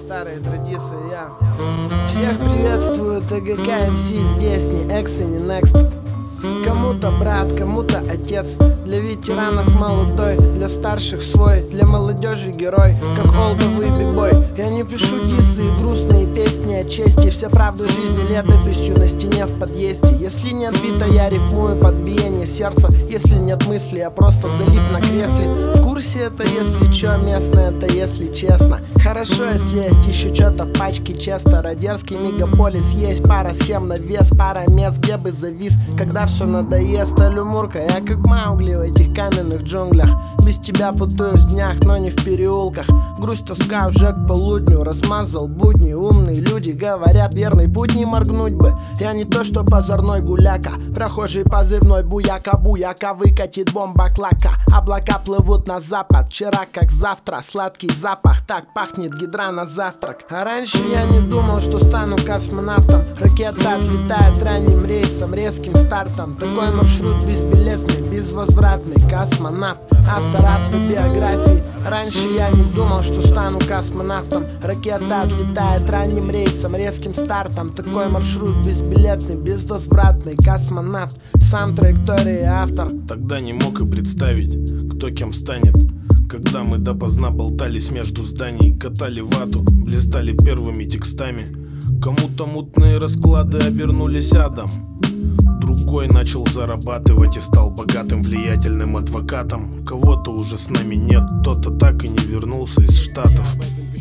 старые традиции, я всех приветствую, ТГК МС, здесь не X и не Next. Кому-то брат, кому-то отец. Для ветеранов молодой, для старших свой, для молодежи герой, как олдовый бибой. Я не пишу дисы и грустные песни о чести. Вся правда жизни летописью на стене в подъезде. Если не отбито, я рифмую под биение сердца. Если нет мысли, я просто залип на кресле. В курсе это если чё, местно это если честно. Хорошо, если есть еще что-то в пачке Честера. Дерзкий мегаполис, есть пара схем на вес, пара мест, где бы завис. Когда все надоест, алюмурка, я как Маугли в этих каменных джунглях. Без тебя путаюсь в днях, но не в переулках. Грусть, тоска уже к полудню размазал будни. Умные люди говорят, верный путь не моргнуть бы. Я не то что позорной гуляка, прохожий позывной буяка. Буяка выкатит бомба клака. Облака плывут на запад, вчера как завтра. Сладкий запах, так пахнет гидра на завтрак. А раньше я не думал, что стану космонавтом. Ракета отлетает ранним рейсом, резким стартом. Такой маршрут безбилетный, безвозвратный. Космонавт, автор автобиографии. Раньше я не думал, что стану космонавтом. Ракета отлетает ранним рейсом, резким стартом. Такой маршрут безбилетный, безвозвратный. Космонавт, сам траектория автор. Тогда не мог и представить, кто кем станет. Когда мы допоздна болтались между зданий, катали вату, блистали первыми текстами. Кому-то мутные расклады обернулись адом. Другой начал зарабатывать и стал богатым, влиятельным адвокатом. Кого-то уже с нами нет, кто-то так и не вернулся из Штатов.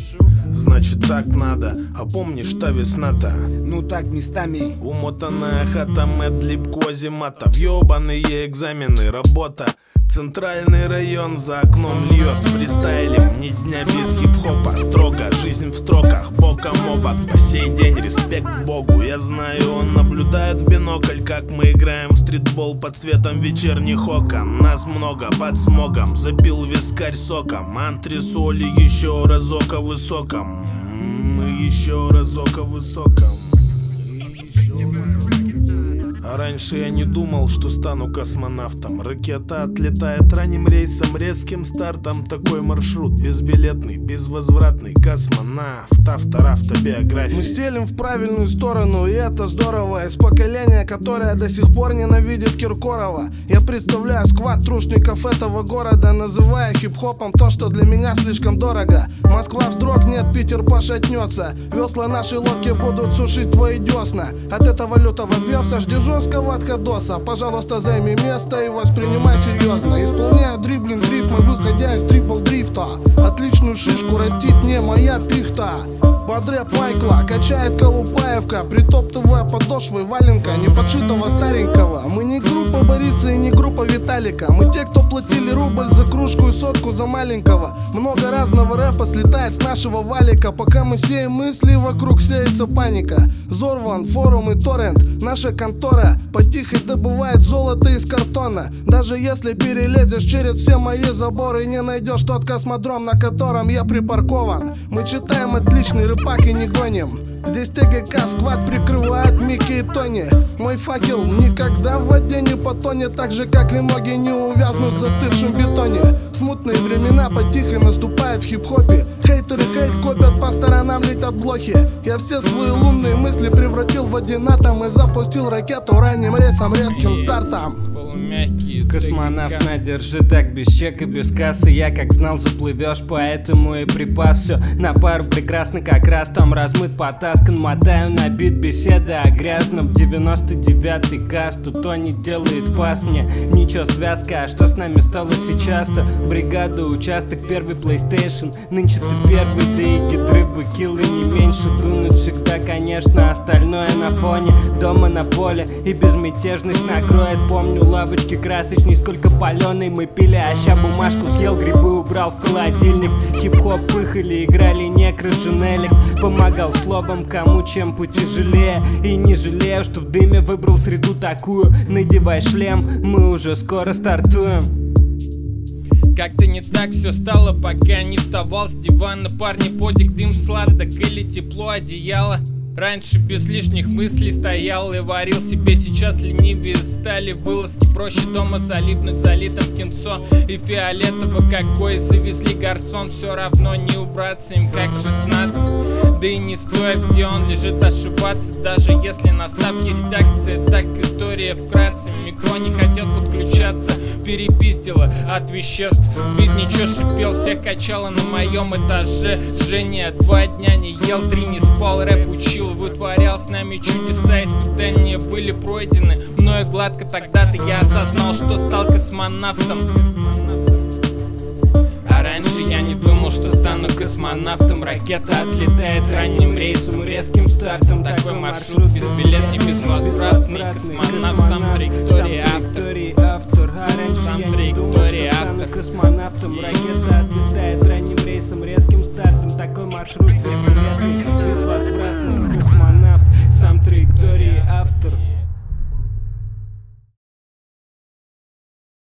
Значит так надо, а помнишь та весна-то? Ну так местами. Умотанная хата, медлиб, квазимата, въебаные экзамены, работа. Центральный район за окном льет фристайлем. Ни дня без хип-хопа, строго, жизнь в строках, боком о бок. По сей день респект Богу, я знаю, он наблюдает в бинокль, как мы играем в стритбол под светом вечерних окон. Нас много под смогом, запил вискарь соком. Антресоли еще разок о высоком. Еще разок о высоком. А раньше я не думал, что стану космонавтом. Ракета отлетает ранним рейсом, резким стартом. Такой маршрут безбилетный, безвозвратный. Космонавт, автор автобиографии. Мы стелим в правильную сторону, и это здорово. Из поколения, которое до сих пор ненавидит Киркорова. Я представляю сквад трушников этого города, называя хип-хопом то, что для меня слишком дорого. Москва вздрогнет, Питер пошатнется. Весла нашей лодки будут сушить твои десна. От этого лютого веса жди жесткого отходоса. Пожалуйста, займи место и воспринимай серьезно. Исполняю дриблинг рифмы, выходя из трипл-дрифта. Отличную шишку растит не моя пихта. Под рэп Майкла качает Колупаевка, притоптывая подошвы валенка неподшитого старенького. Мы не группа Бориса и не группа Виталика. Мы те, кто платили рубль за кружку и сотку за маленького. Много разного рэпа слетает с нашего валика. Пока мы сеем мысли, вокруг сеется паника. Зорван, форум и торрент, наша контора потихо добывает золото из картона. Даже если перелезешь через все мои заборы, не найдешь тот космодром, на котором я припаркован. Мы читаем отличный рэпак и не гоним. Здесь ТГК сквад прикрывает Микки и Тони. Мой факел никогда в воде не потонет, так же как и ноги не увязнут в застывшем бетоне. Смутные времена потихо наступают в хип-хопе. Хейтеры хейт копят, по сторонам летят блохи. Я все свои лунные мысли превратил в один атом и запустил ракету ранним рейсом, резким стартом. Космонавт, на, держи так, без чека, без кассы. Я как знал, заплывешь, поэтому и припас все на пару прекрасно, как раз там размыт, потаскан. Мотаю на бит, беседа о грязном. 99-й каст, тут он не делает пас мне. Ничего, связка, а что с нами стало сейчас-то? Бригада, участок, первый PlayStation. Нынче ты первый, да и гидры, быкилы не меньше. Дунуть всегда, конечно, остальное на фоне. Дома на поле и безмятежность накроет. Помню лавочки красочные, сколько паленой мы пили. А ща бумажку съел, грибы убрал в холодильник. Хип-хоп пыхали, играли некроженелик. Помогал словом, кому чем потяжелее. И не жалею, что в дыме выбрал среду такую. Надевай шлем, мы уже скоро стартуем. Как-то не так все стало, пока не вставал с дивана. Парни, подик, дым, сладок или тепло одеяла. Раньше без лишних мыслей стоял и варил себе, сейчас ленивее стали вылазки. Проще дома залипнуть залитым кинцо и фиолетово какой завезли гарсон. Все равно не убраться им как в 16. Да и не стоит, где он лежит, ошибаться. Даже если на став есть акция, так история вкратце. Микро не хотел подключаться, перепиздило от веществ. Бит ничего шипел, всех качало на моем этаже. Женя 2 дня не ел, 3 не спал, рэп учил, вытворял с нами чудеса. Испытания были пройдены мною гладко. Тогда-то я осознал, что стал космонавтом. А раньше я не думал, что стану космонавтом. Ракета отлетает ранним рейсом, резким стартом. Такой маршрут без билет, не безвозвратный. Космонавт сам траектория.